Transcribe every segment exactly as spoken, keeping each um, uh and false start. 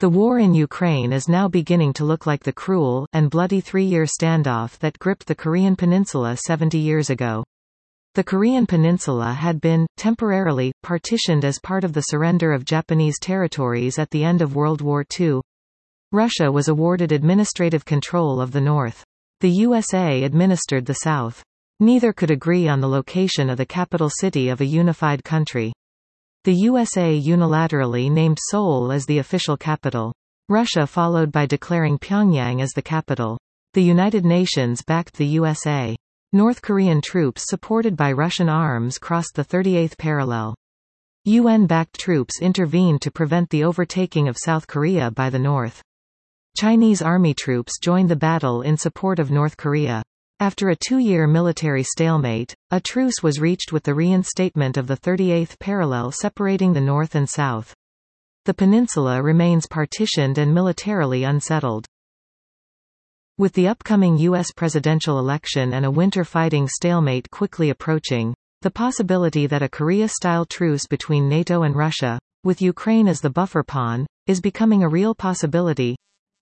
The war in Ukraine is now beginning to look like the cruel and bloody three-year standoff that gripped the Korean Peninsula seventy years ago. The Korean Peninsula had been, temporarily, partitioned as part of the surrender of Japanese territories at the end of World War Two. Russia was awarded administrative control of the north. The U S A administered the south. Neither could agree on the location of the capital city of a unified country. The U S A unilaterally named Seoul as the official capital. Russia followed by declaring Pyongyang as the capital. The United Nations backed the U S A. North Korean troops supported by Russian arms crossed the thirty-eighth parallel. U N-backed troops intervened to prevent the overtaking of South Korea by the North. Chinese army troops joined the battle in support of North Korea. After a two-year military stalemate, a truce was reached with the reinstatement of the thirty-eighth parallel separating the North and South. The peninsula remains partitioned and militarily unsettled. With the upcoming U S presidential election and a winter fighting stalemate quickly approaching, the possibility that a Korea-style truce between NATO and Russia, with Ukraine as the buffer pawn, is becoming a real possibility.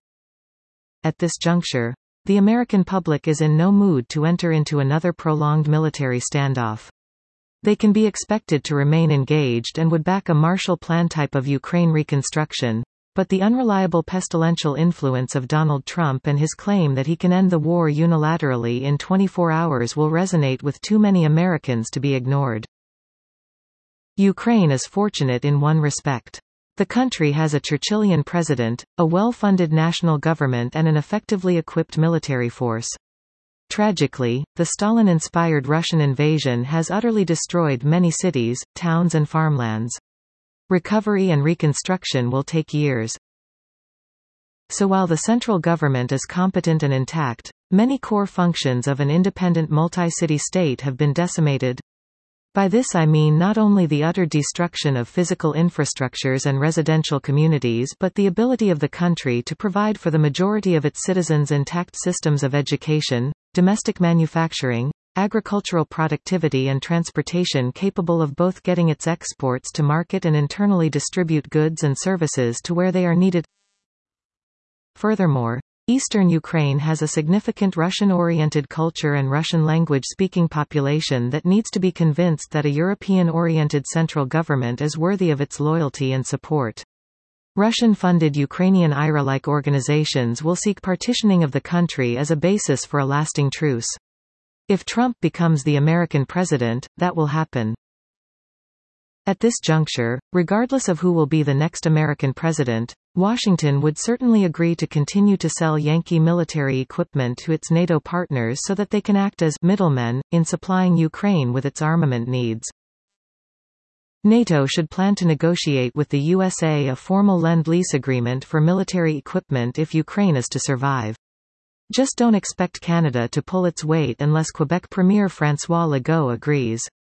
At this juncture, the American public is in no mood to enter into another prolonged military standoff. They can be expected to remain engaged and would back a Marshall Plan type of Ukraine reconstruction, but the unreliable pestilential influence of Donald Trump and his claim that he can end the war unilaterally in twenty-four hours will resonate with too many Americans to be ignored. Ukraine is fortunate in one respect. The country has a Churchillian president, a well-funded national government and an effectively equipped military force. Tragically, the Stalin-inspired Russian invasion has utterly destroyed many cities, towns and farmlands. Recovery and reconstruction will take years. So while the central government is competent and intact, many core functions of an independent multi-city state have been decimated. By this I mean not only the utter destruction of physical infrastructures and residential communities but the ability of the country to provide for the majority of its citizens intact systems of education, domestic manufacturing, agricultural productivity and transportation capable of both getting its exports to market and internally distribute goods and services to where they are needed. Furthermore, Eastern Ukraine has a significant Russian-oriented culture and Russian-language-speaking population that needs to be convinced that a European-oriented central government is worthy of its loyalty and support. Russian-funded Ukrainian I R A-like organizations will seek partitioning of the country as a basis for a lasting truce. If Trump becomes the American president, that will happen. At this juncture, regardless of who will be the next American president, Washington would certainly agree to continue to sell Yankee military equipment to its NATO partners so that they can act as middlemen in supplying Ukraine with its armament needs. NATO should plan to negotiate with the U S A a formal Lend-Lease agreement for military equipment if Ukraine is to survive. Just don't expect Canada to pull its weight unless Quebec Premier François Legault agrees.